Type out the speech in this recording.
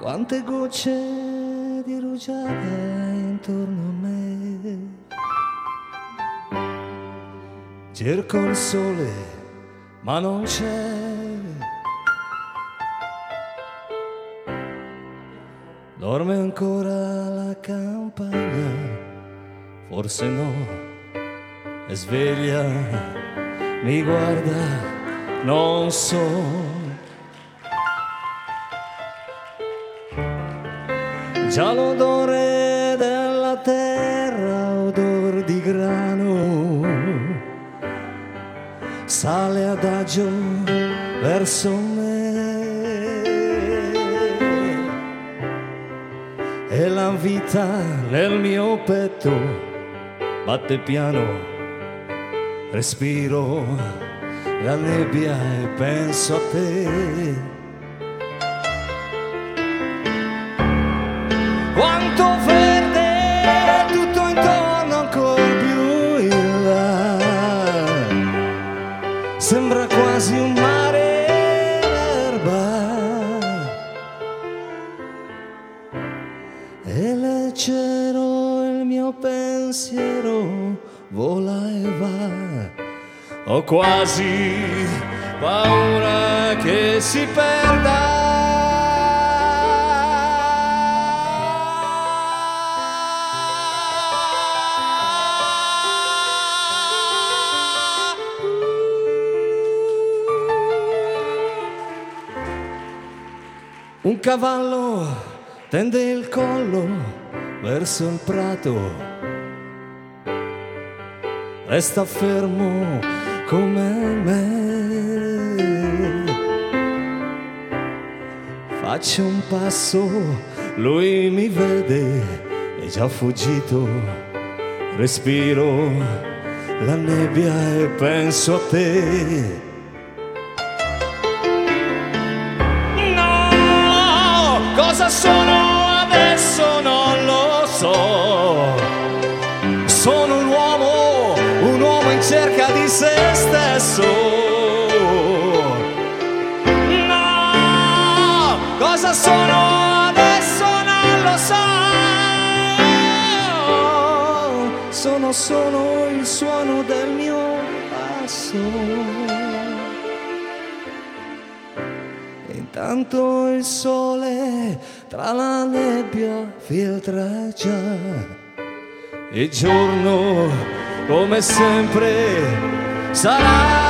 Quante gocce di rugiada intorno a me. Cerco il sole, ma non c'è. Dorme ancora la campagna, forse no, è sveglia, mi guarda, non so. Già l'odore della terra, odor di grano, sale adagio verso me. E la vita nel mio petto batte piano, respiro la nebbia e penso a te. Quanto verde tutto intorno, ancora più in là, sembra quasi un mare d'erba, e leggero il mio pensiero vola e va. Ho quasi paura che si perda. Un cavallo tende il collo verso il prato, resta fermo come me. Faccio un passo, lui mi vede, è già fuggito. Respiro la nebbia e penso a te. Cosa sono adesso non lo so. Sono un uomo in cerca di se stesso. No, cosa sono adesso non lo so. Sono solo il suono del mio passo. Intanto il sole tra la nebbia filtra già. Il giorno come sempre sarà.